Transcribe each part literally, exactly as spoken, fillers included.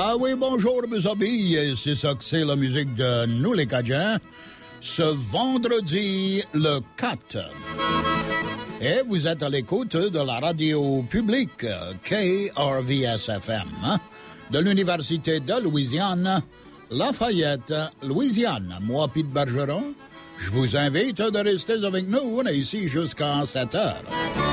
Ah oui, bonjour mes amis, c'est ça que c'est la musique de nous les Cajuns, ce vendredi le quatre. Et vous êtes à l'écoute de la radio publique K R V S F M, hein, de l'Université de Louisiane, Lafayette, Louisiane. Moi, Pete Bergeron, je vous invite de rester avec nous, on est ici jusqu'à sept heures.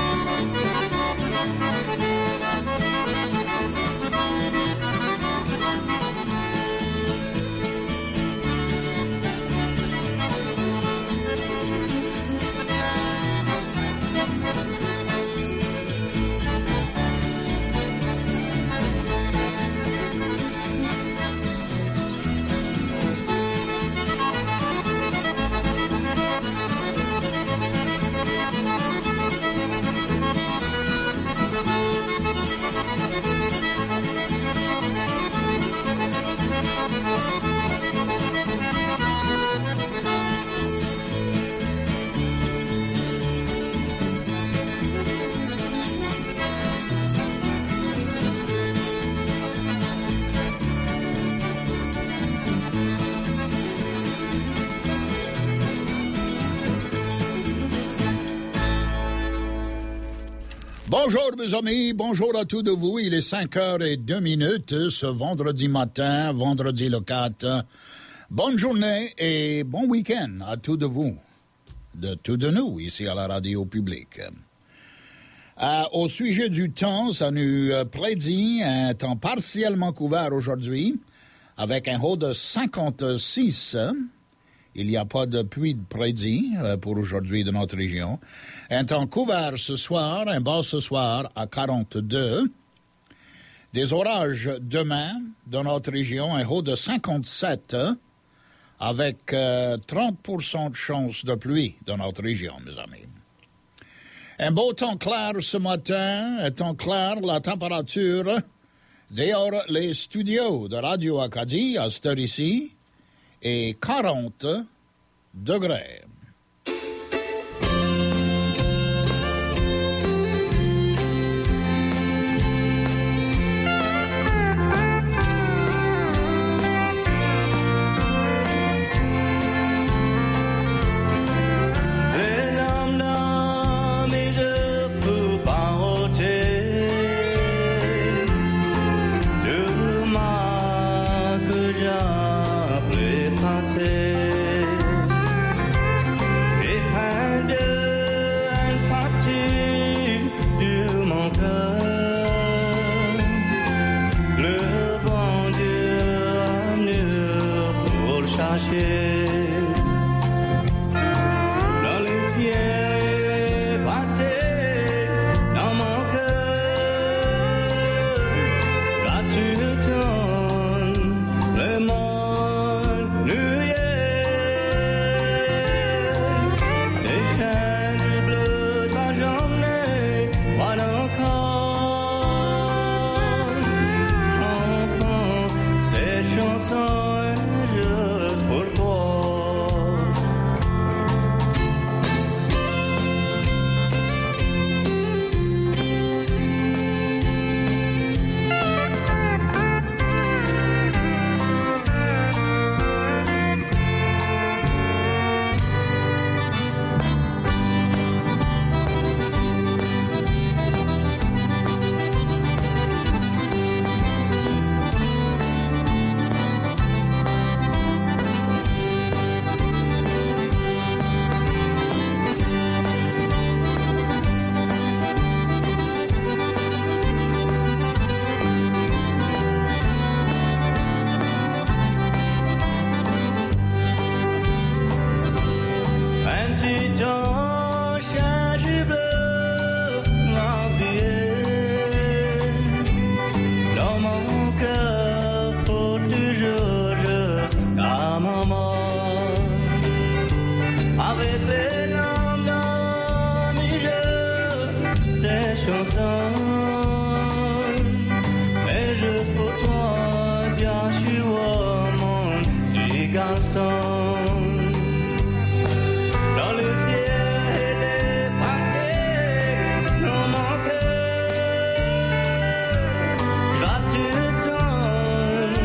Bonjour mes amis, bonjour à tous de vous. Il est cinq heures et deux minutes ce vendredi matin, vendredi le quatre. Bonne journée et bon week-end à tous de vous, de tous de nous ici à la radio publique. Euh, au sujet du temps, ça nous prédit un temps partiellement couvert aujourd'hui avec un haut de cinquante-six. Il n'y a pas de pluie de prédit euh, pour aujourd'hui de notre région. Un temps couvert ce soir, un bas ce soir à quarante-deux. Des orages demain dans notre région, un haut de cinquante-sept avec euh, trente pour cent de chance de pluie dans notre région, mes amis. Un beau temps clair ce matin, un temps clair, la température dehors les studios de Radio Acadie à cette heure ici et quarante degrés. Vas-tu t'en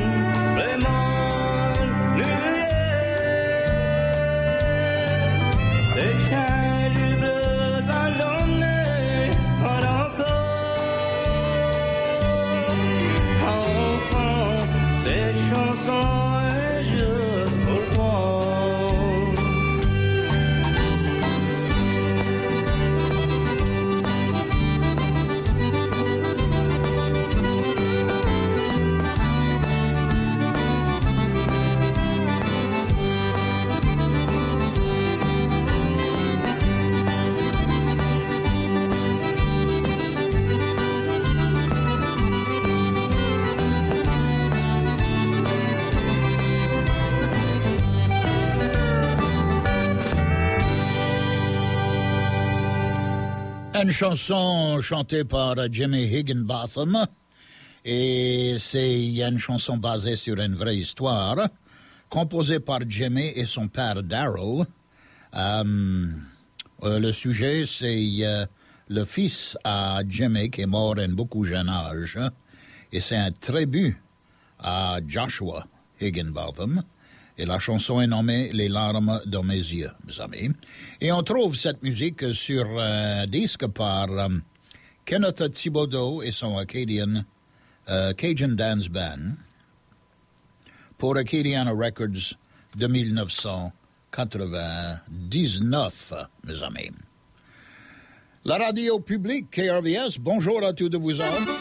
Une chanson chantée par Jimmy Higginbotham, et c'est une chanson basée sur une vraie histoire, composée par Jimmy et son père Darrell. Euh, euh, le sujet, c'est euh, le fils à Jimmy qui est mort à un beaucoup jeune âge, et c'est un tribut à Joshua Higginbotham. Et la chanson est nommée « Les larmes dans mes yeux », mes amis. Et on trouve cette musique sur un disque par um, Kenneth Thibodeau et son Acadian, uh, Cajun Dance Band pour Acadiana Records de dix-neuf cent quatre-vingt-dix-neuf, mes amis. La radio publique K R V S, bonjour à tous de vous autres.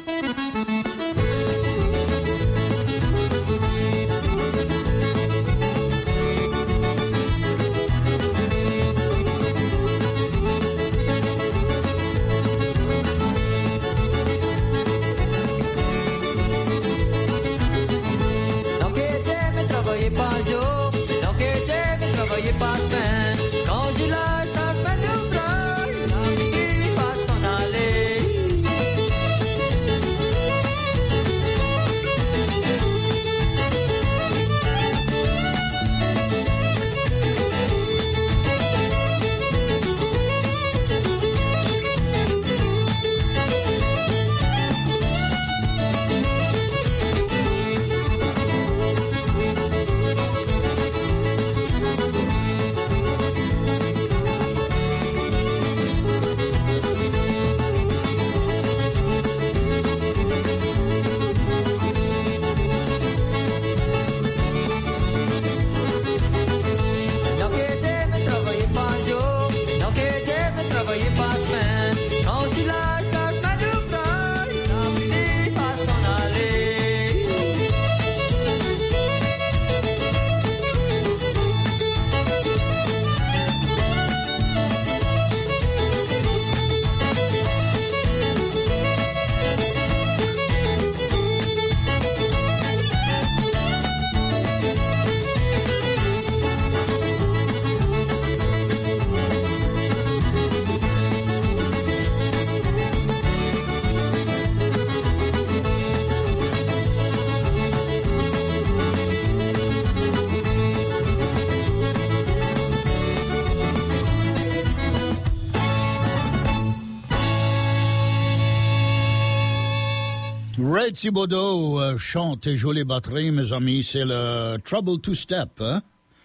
Ray Thibodeau euh, chante et joue les batteries, mes amis. C'est le Trouble Two Step, hein?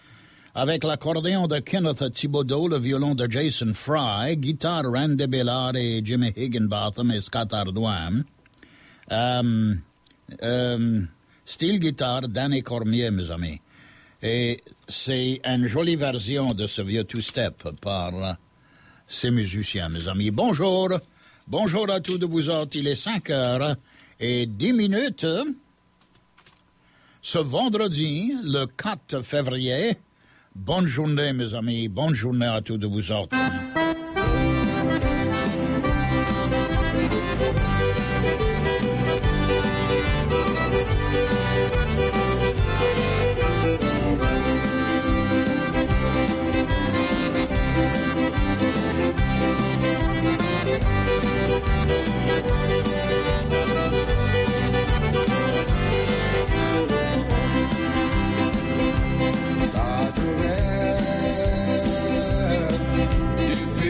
Avec l'accordéon de Kenneth Thibodeau, le violon de Jason Fry, guitare Randy Bellard et Jimmy Higginbotham et Scott Ardoin. Euh, euh, style guitare Danny Cormier, mes amis. Et c'est une jolie version de ce vieux two-step par euh, ces musiciens, mes amis. Bonjour, bonjour à tous de vous autres. Il est cinq heures et dix minutes. Ce vendredi, le quatre février. Bonne journée, mes amis. Bonne journée à tous de vous autres. Du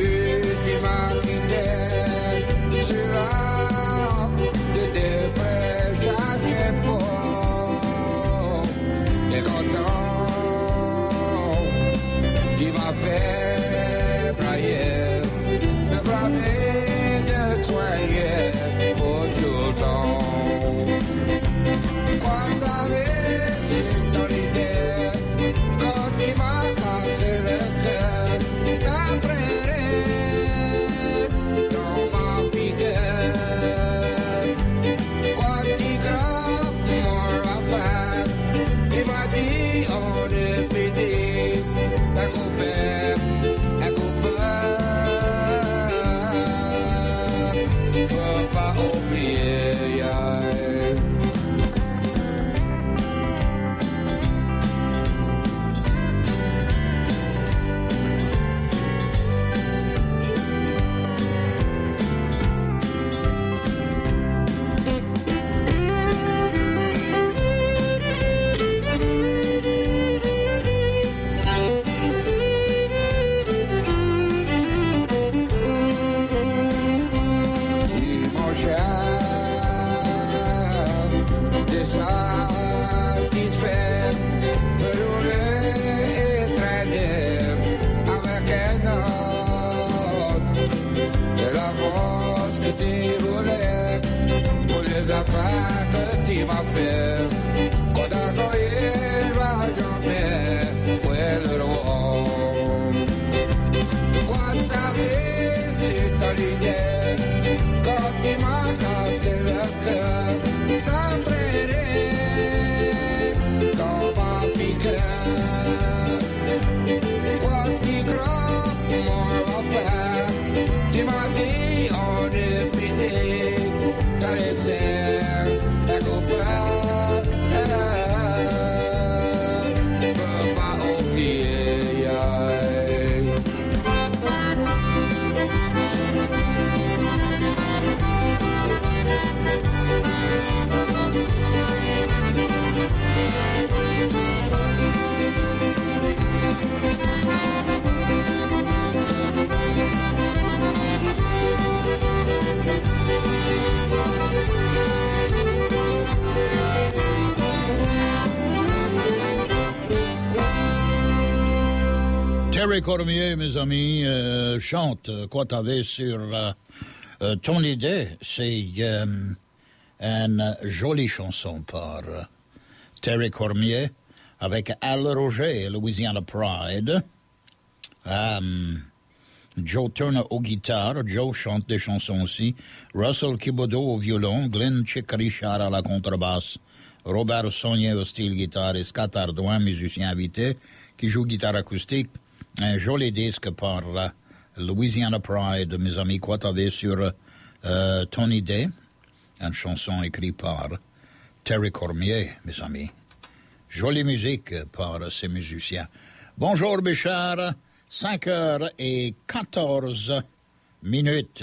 savoir ce que tu voulais pour les affaires que tu m'as fait. Quand t'as croyé, va jamais, ouais le roi. Quand t'avais sur ta lignée, quand tu m'as cassé le cœur, t'embrairais comme un piqueur. Quand tu crois, mon père, tu m'as dit en répété, t'as laissé la copain, ne peux pas oublier. Terry Cormier, mes amis, euh, chante Quoi t'avais sur euh, euh, ton idée. C'est euh, une jolie chanson par euh, Terry Cormier avec Al Roger et Louisiana Pride. Um, Joe Turner au guitare, Joe chante des chansons aussi. Russell Kibodo au violon, Glenn Chick Richard à la contrebasse, Robert Saunier au style guitare et Scott Ardouin, musicien invité, qui joue guitare acoustique. Un joli disque par uh, Louisiana Pride, mes amis, quoi t'avais sur uh, ton idée. Une chanson écrite par Terry Cormier, mes amis. Jolie musique par ces musiciens. Bonjour, Bichard. cinq heures et quatorze minutes.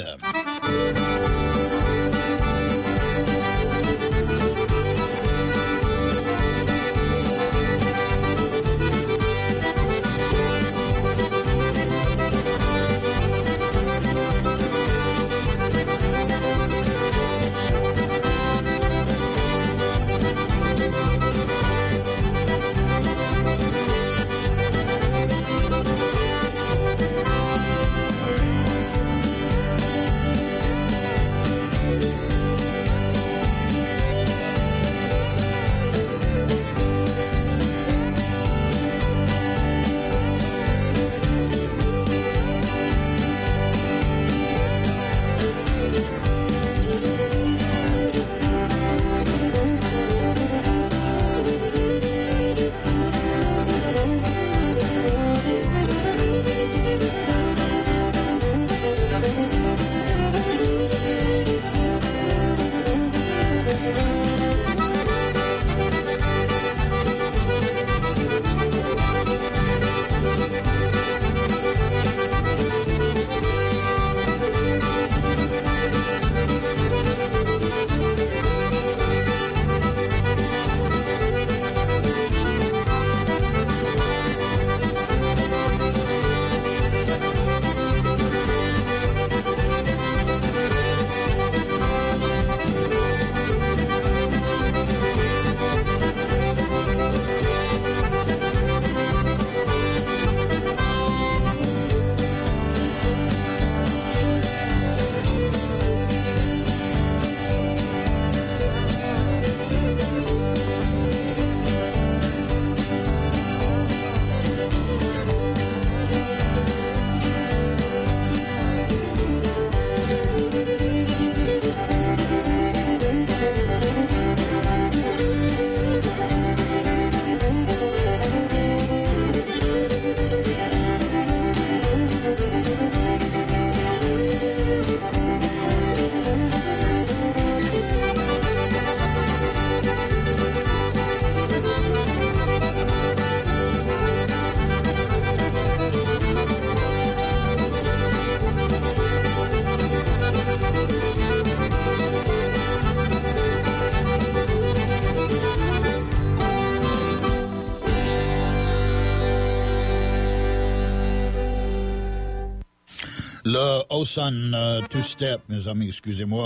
Le Osan uh, Two-Step, mes amis, excusez-moi,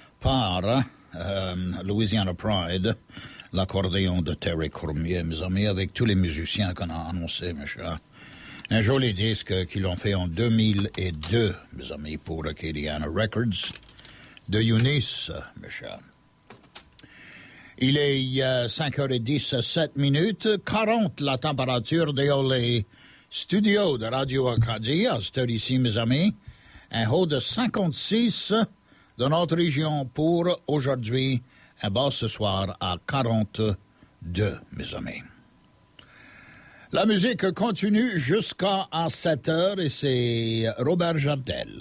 par euh, Louisiana Pride, l'accordéon de Terry Cormier, mes amis, avec tous les musiciens qu'on a annoncés, mes chers. Un joli disque qu'ils ont fait en deux mille deux, mes amis, pour Acadiana Records, de Eunice, Michel. Il est euh, cinq heures dix, sept minutes, quarante la température dans les studios de Radio Acadie, à cette heure ici, mes amis. Un haut de cinquante-six dans notre région pour aujourd'hui, un bas ce soir à quarante-deux, mes amis. La musique continue jusqu'à sept heures et c'est Robert Jardel.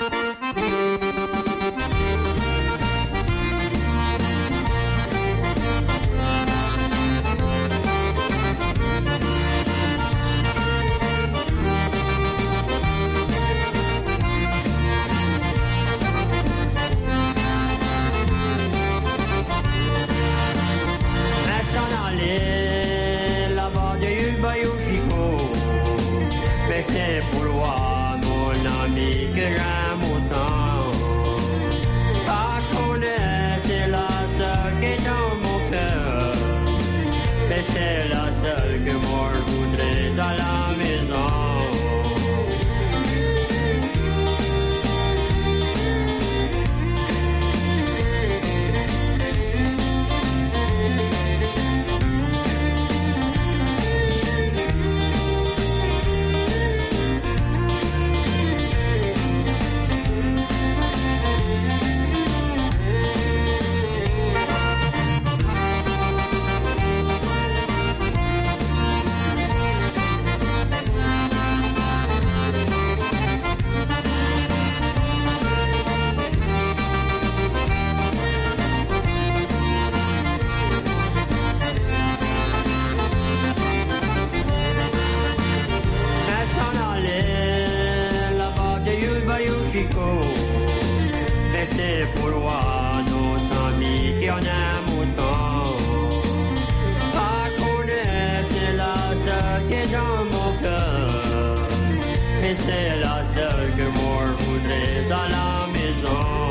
C'est pour moi, mon ami, que j'aime autant. Pas connaître, c'est la seule qui est dans mon cœur. Mais c'est la seule que moi je voudrais dans la maison. Mais c'est pour moi, notre ami, qui en aime autant. Pas connaître, c'est la seule qui est dans mon cœur. Mais c'est la seule que moi je voudrais dans la maison.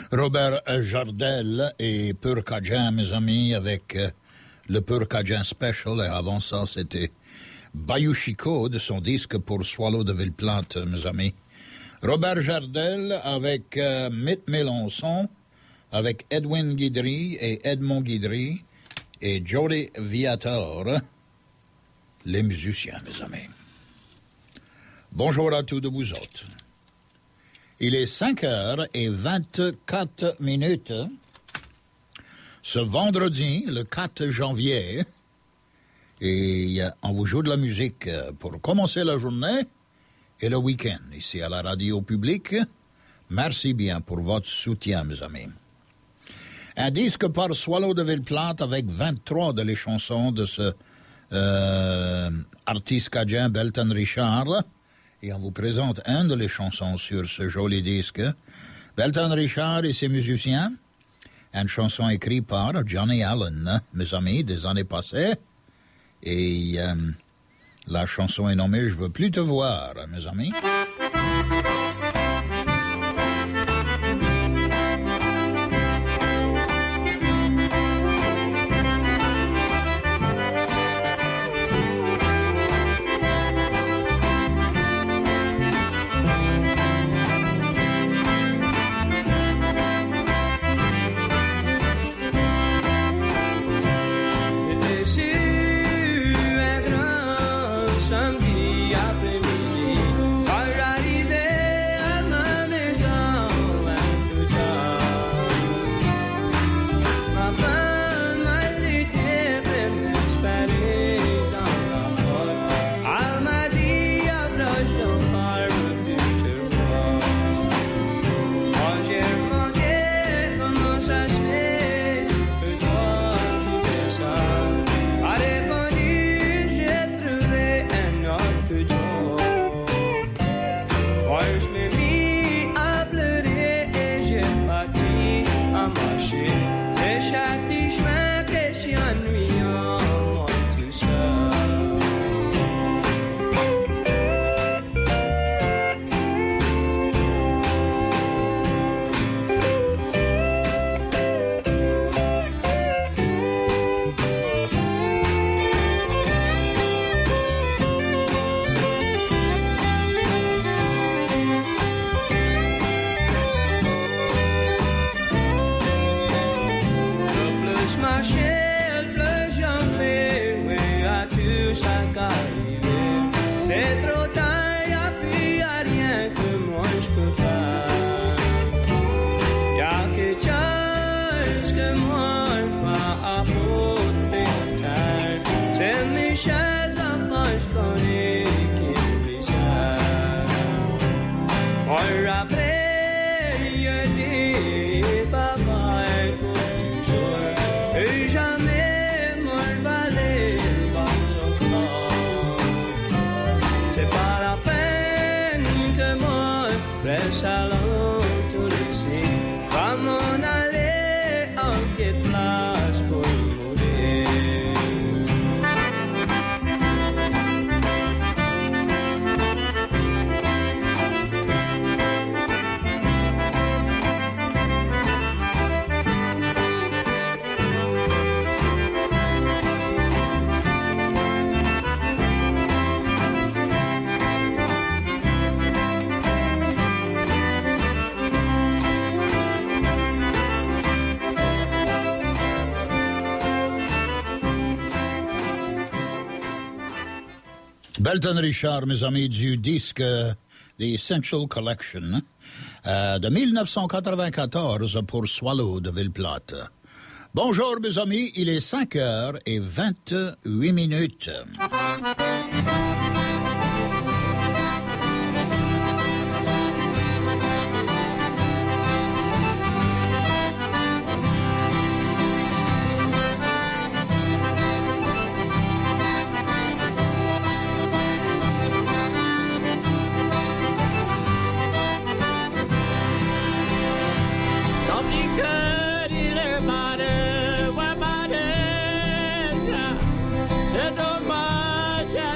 Robert Jardel et Pur Cajun, mes amis, avec euh, le Pur Cajun Special. Et avant ça, c'était Bayou Chico de son disque Pour Swallow de Ville-Plante, mes amis. Robert Jardel avec euh, Mitt Mélenchon, avec Edwin Guidry et Edmond Guidry et Jody Viator, les musiciens, mes amis. Bonjour à tous de vous autres. Il est cinq heures vingt-quatre minutes. Ce vendredi, le quatre janvier, et on vous joue de la musique pour commencer la journée et le week-end ici à la radio publique. Merci bien pour votre soutien, mes amis. Un disque par Swallow de Ville-Plante avec vingt-trois de les chansons de ce euh, artiste cajun Belton Richard. Et on vous présente un de les chansons sur ce joli disque. Belton Richard et ses musiciens. Une chanson écrite par Johnny Allen, mes amis, des années passées. Et euh, la chanson est nommée « Je veux plus te voir », mes amis. Belton Richard, mes amis, du disque The Essential Collection euh, de mille neuf cent quatre-vingt-quatorze pour Swallow de Ville-Plate. Bonjour, mes amis, il est cinq heures vingt-huit minutes. C'est dommage.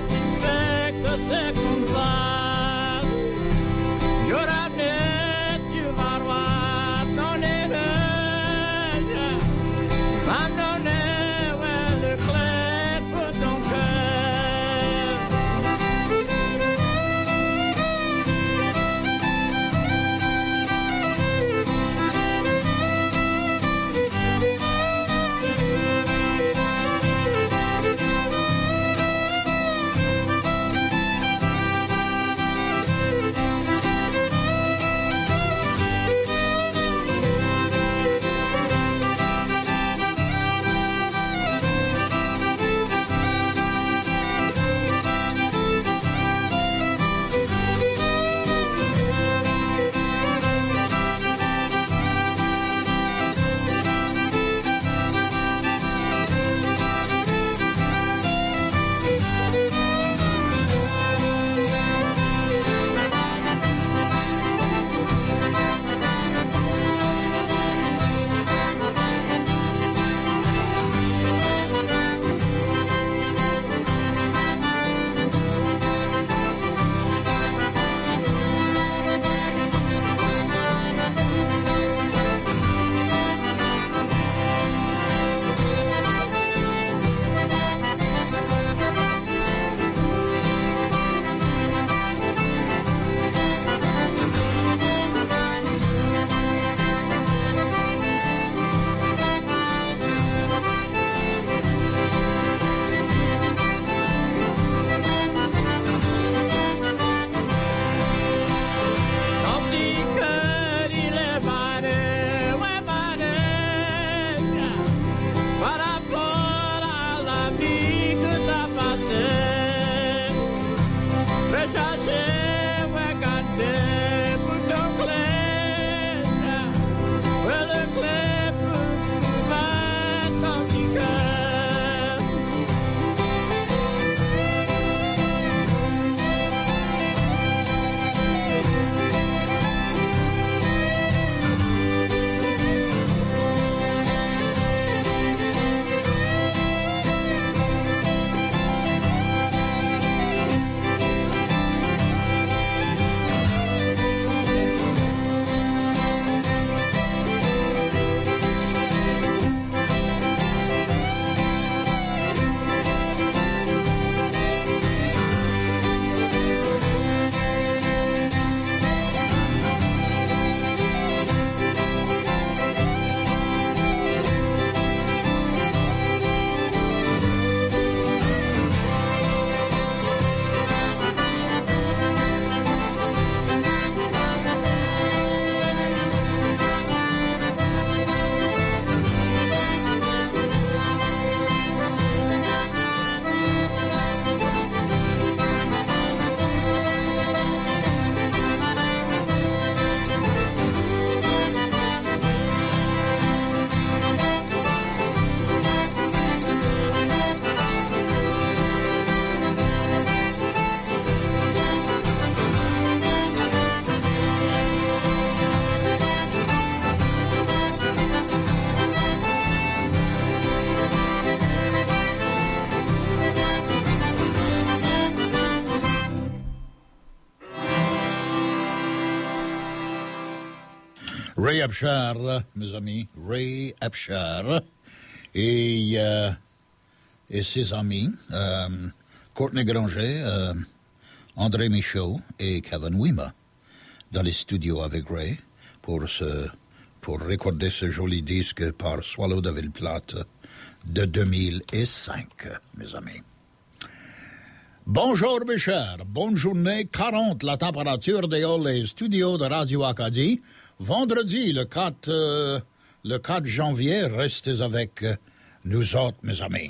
Ray Abshar, mes amis, Ray Abshar et, euh, et ses amis, euh, Courtney Granger, euh, André Michaud et Kevin Weema dans les studios avec Ray pour ce, pour recorder ce joli disque par Swallow de Ville-Plate de deux mille cinq, mes amis. Bonjour mes chers, bonne journée, quarante la température dans les studios de Radio Acadie. Vendredi, le quatre, euh, le quatre janvier, restez avec nous autres, mes amis.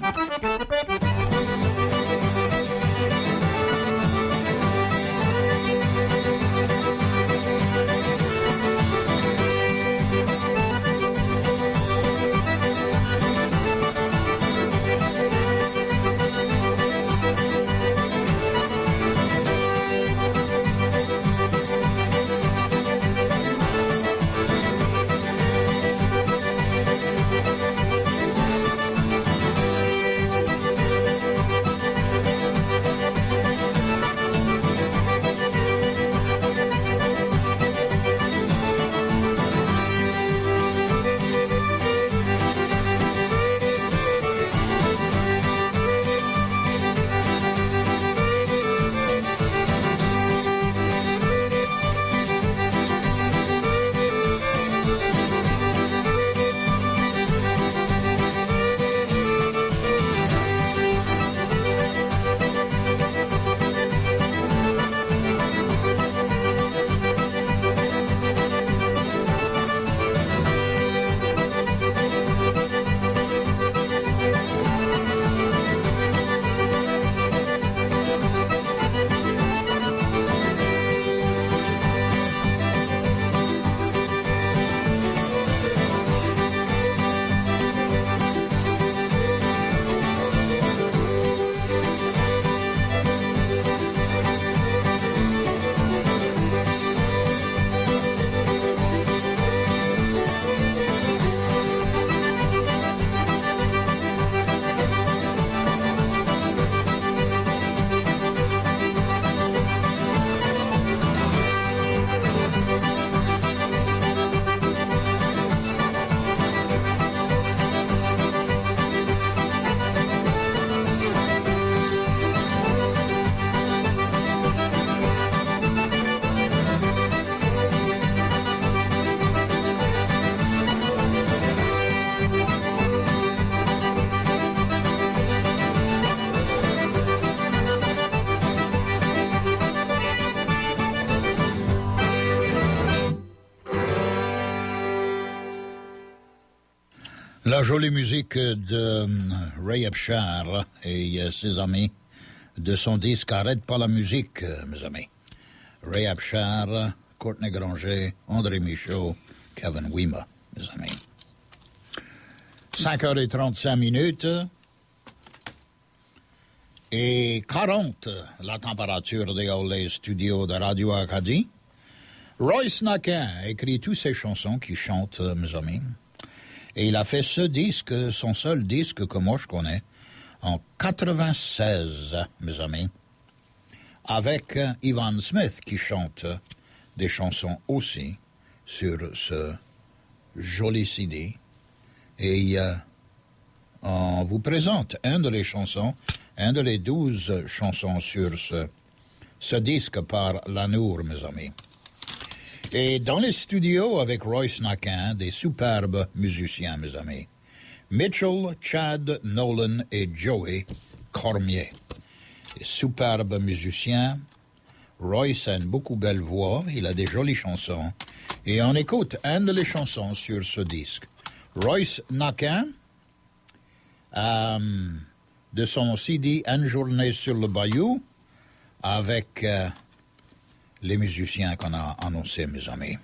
La jolie musique de Ray Abshar et ses amis de son disque Arrête pas la musique, mes amis. Ray Abshar, Courtney Granger, André Michaud, Kevin Weema, mes amis. cinq heures trente-cinq minutes et quarante la température dans les studios de Radio Acadie. Royce Naquin a écrit toutes ces chansons qu'il chante, mes amis. Et il a fait ce disque, son seul disque que moi je connais, en quatre-vingt-seize, mes amis, avec Ivan Smith qui chante des chansons aussi sur ce joli C D. Et euh, on vous présente un de les chansons, un de les douze chansons sur ce, ce disque par Lanour, mes amis. Et dans les studios avec Royce Naquin, des superbes musiciens, mes amis. Mitchell, Chad, Nolan et Joey Cormier. Des superbes musiciens. Royce a une beaucoup belle voix, il a des jolies chansons. Et on écoute une de les chansons sur ce disque. Royce Naquin, euh, de son C D « Une journée sur le bayou », avec... Euh, les musiciens qu'on a annoncés, mes amis.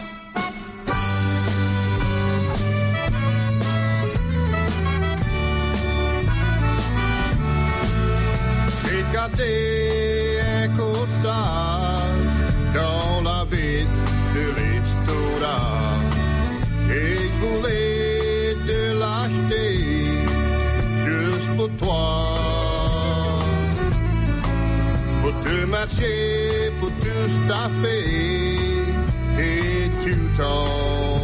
J'ai gâté un costard dans la ville de restaurant et je voulais te l'acheter juste pour toi. Pour te marcher, pour tout staffer et tout temps.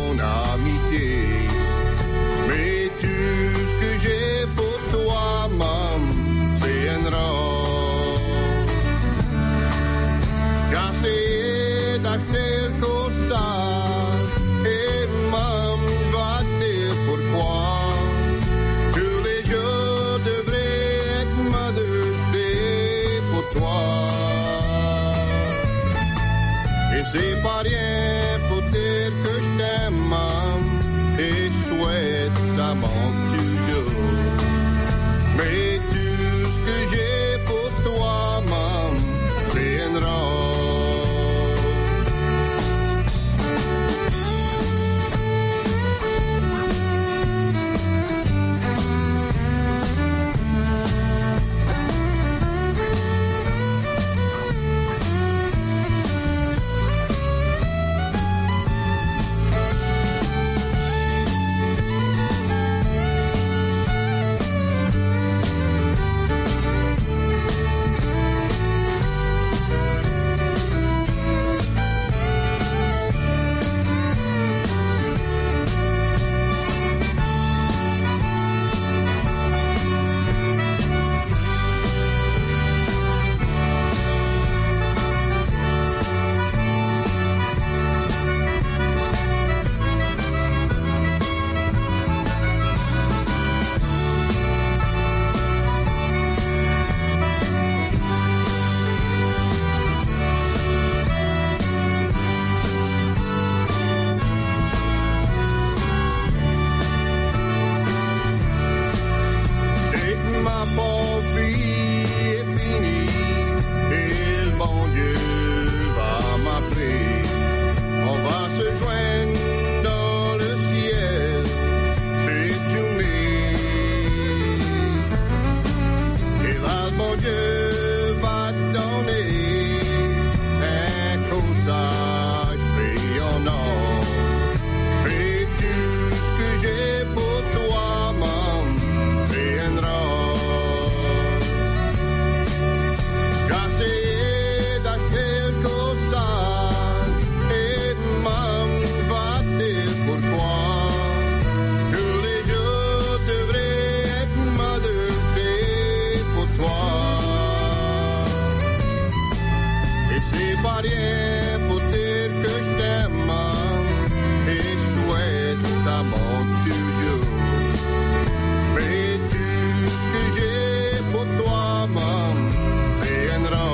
amant toujours. Mais tout ce que j'ai pour toi m'en viendra.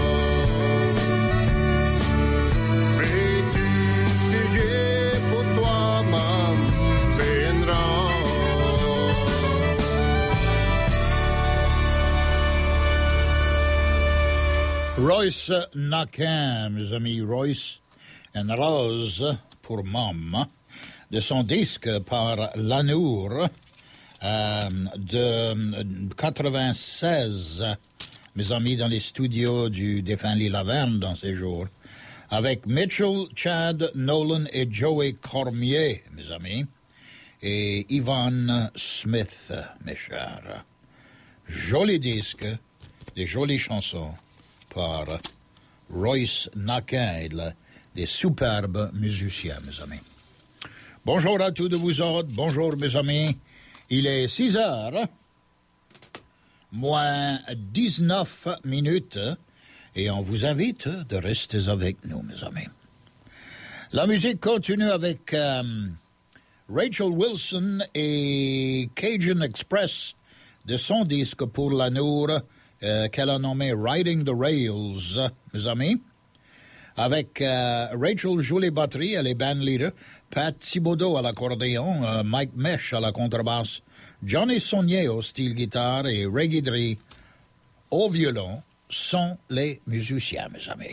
Mais tout ce que j'ai pour toi m'en viendra. Royce Naquin, mes amis, Royce and Rose pour Mom, de son disque par Lanour euh, de quatre-vingt-seize, mes amis, dans les studios du défunt Lee Laverne dans ces jours, avec Mitchell, Chad, Nolan et Joey Cormier, mes amis, et Ivan Smith, mes chers. Joli disque, des jolies chansons par Royce Naquin, des superbes musiciens, mes amis. Bonjour à tous de vous autres, bonjour mes amis. Il est six heures, moins dix-neuf minutes, et on vous invite de rester avec nous, mes amis. La musique continue avec euh, Rachel Wilson et Cajun Express de son disque pour Lanour, Euh, qu'elle a nommé Riding the Rails, mes amis, avec euh, Rachel Julie batterie, elle est band leader, Pat Thibodeau à l'accordéon, euh, Mike Mesh à la contrebasse, Johnny Saunier au style guitare et Ray Guidry au violon sont les musiciens, mes amis.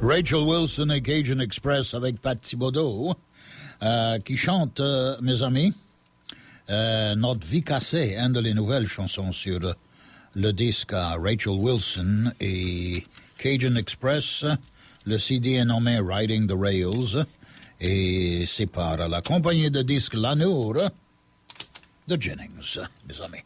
Rachel Wilson et Cajun Express avec Pat Thibodeau, euh, qui chante, euh, mes amis, euh, Notre vie cassée, une des nouvelles chansons sur le disque à Rachel Wilson et Cajun Express. Le C D est nommé Riding the Rails et c'est par la compagnie de disques Lanour de Jennings, mes amis.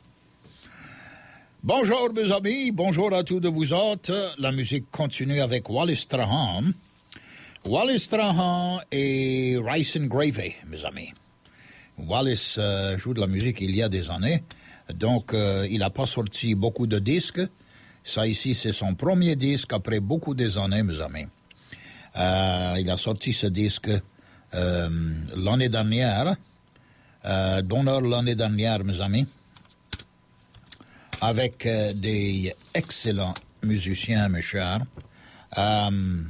Bonjour mes amis, bonjour à tous de vous autres. La musique continue avec Wallace Strahan. Wallace Strahan et Rice and Gravy, mes amis. Wallace euh, joue de la musique il y a des années, donc euh, il n'a pas sorti beaucoup de disques. Ça ici, c'est son premier disque après beaucoup des années, mes amis. Euh, il a sorti ce disque euh, l'année dernière, euh, d'honneur l'année dernière, mes amis, avec euh, des excellents musiciens, mes chers. Euh,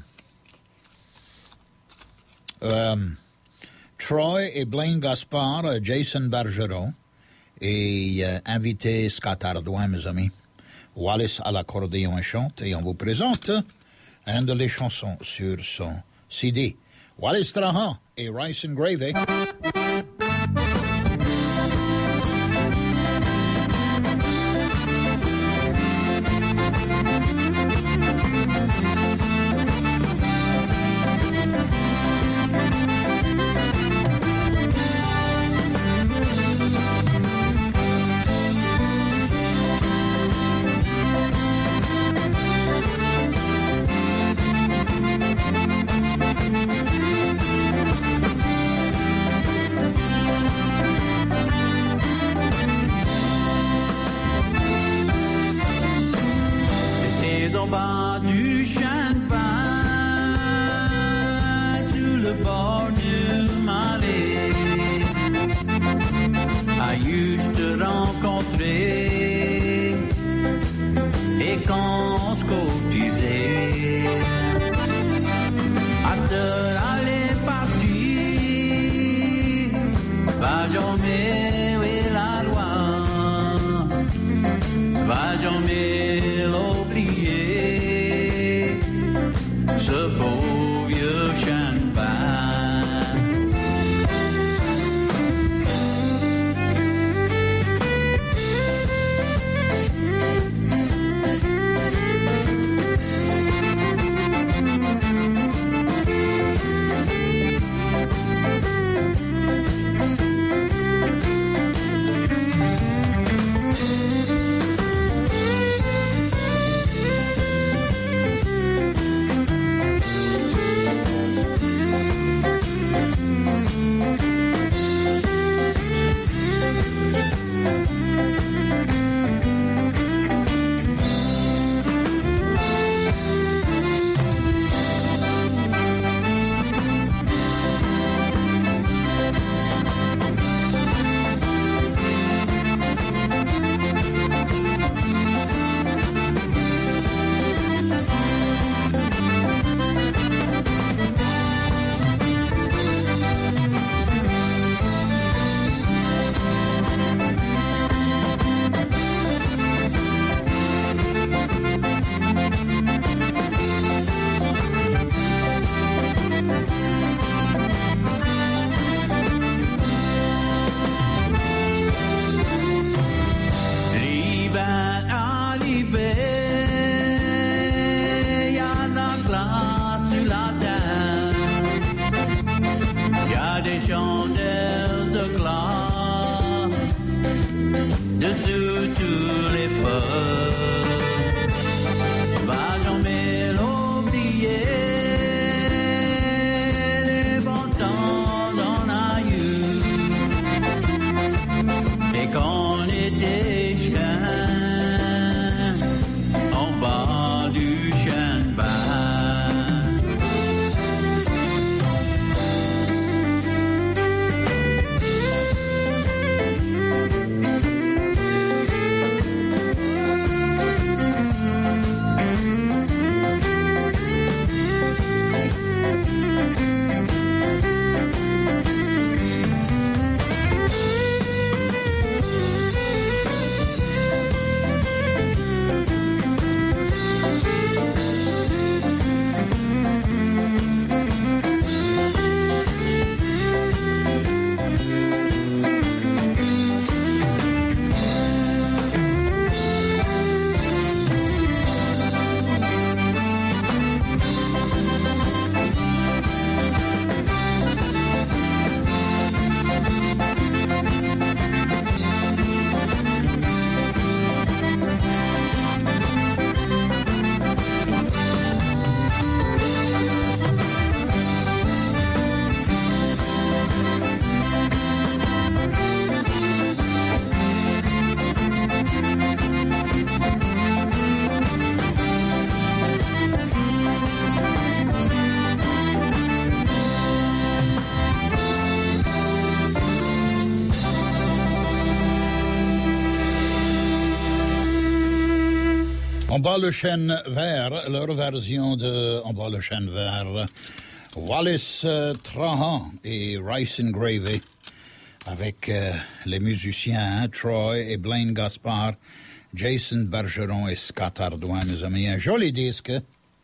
euh, Troy et Blaine Gaspard, Jason Bergeron, et euh, invité Scott Ardouin, mes amis. Wallace à l'accordéon et chante, et on vous présente une de les chansons sur son C D. Wallace Strahan et Rice and Gravy. On bat le chêne vert, leur version de On bat le chêne vert. Wallace euh, Trahan et Rice and Gravy avec euh, les musiciens hein, Troy et Blaine Gaspard, Jason Bergeron et Scott Ardouin, mes amis. Un joli disque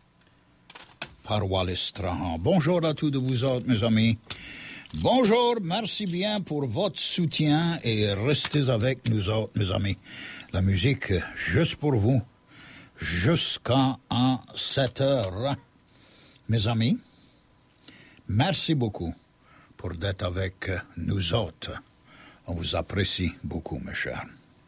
par Wallace Trahan. Bonjour à tous de vous autres, mes amis. Bonjour, merci bien pour votre soutien et restez avec nous autres, mes amis. La musique, juste pour vous, jusqu'à sept heures. Mes amis, merci beaucoup pour d'être avec nous autres. On vous apprécie beaucoup, mes chers.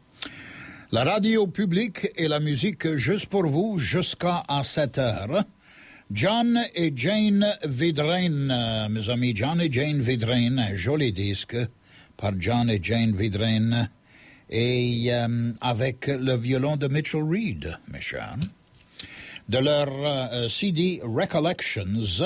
La radio publique et la musique juste pour vous jusqu'à sept heures. John et Jane Vidrine, mes amis, John et Jane Vidrine, un joli disque par John et Jane Vidrine, et euh, avec le violon de Mitchell Reed, mes chers, de leur euh, C D Recollections,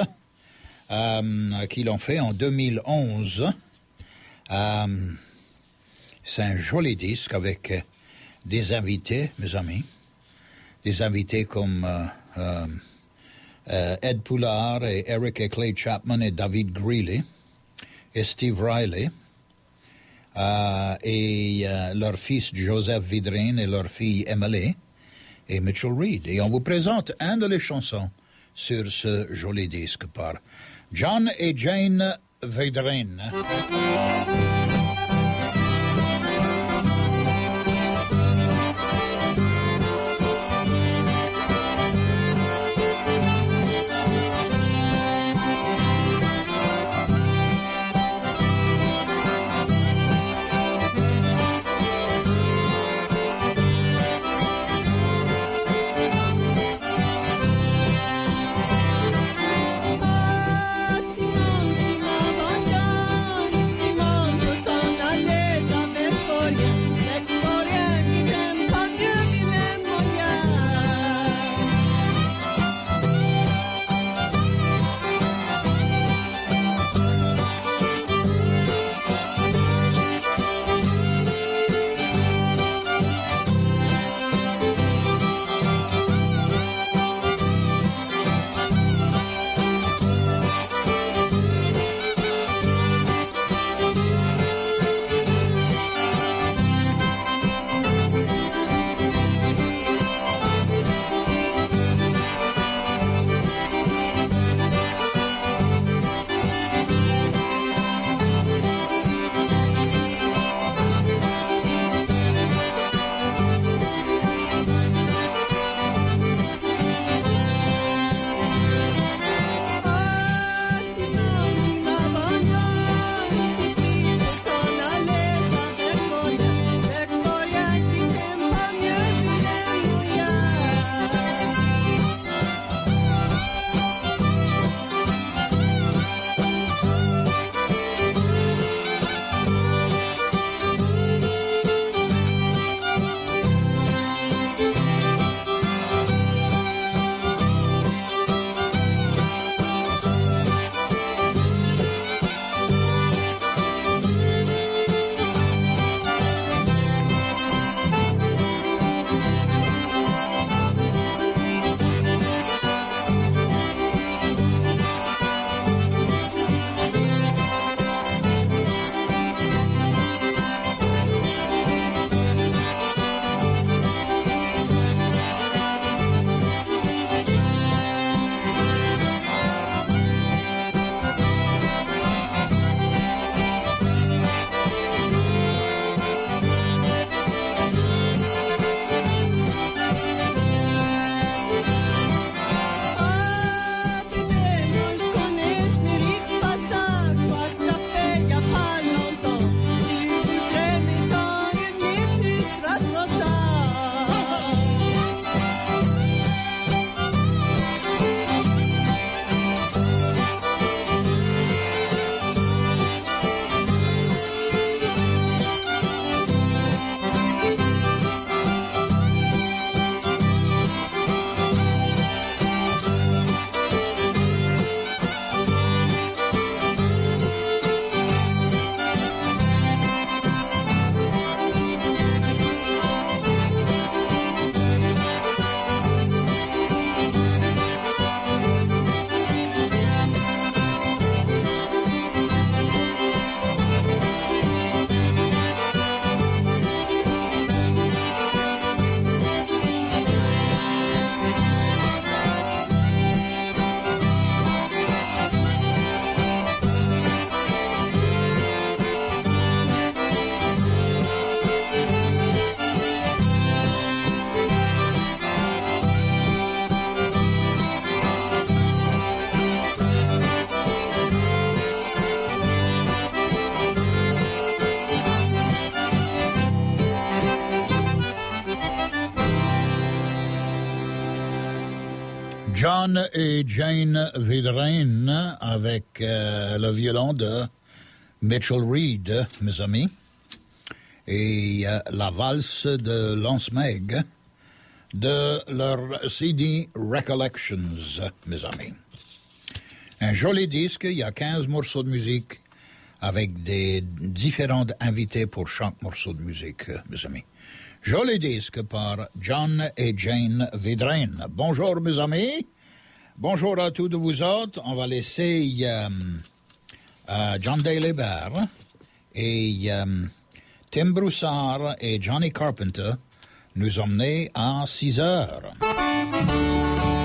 euh, qu'ils ont fait en deux mille onze. Euh, c'est un joli disque avec euh, des invités, mes amis, des invités comme... Euh, euh, Uh, Ed Poulard et Eric et Clay Chapman et David Greeley et Steve Riley uh, et uh, leur fils Joseph Vidrine et leur fille Emily et Mitchell Reed. Et on vous présente un de les chansons sur ce joli disque par John et Jane Vidrine. Timon, Timon, John et Jane Vidrine avec euh, le violon de Mitchell Reed, mes amis, et euh, la valse de Lance Meg de leur C D Recollections, mes amis. Un joli disque, il y a quinze morceaux de musique avec des différents invités pour chaque morceau de musique, mes amis. Joli disque par John et Jane Vidrine. Bonjour, mes amis. Bonjour à tous de vous autres. On va laisser euh, euh, John Daly-Bear et euh, Tim Broussard et Johnny Carpenter nous emmener à six heures.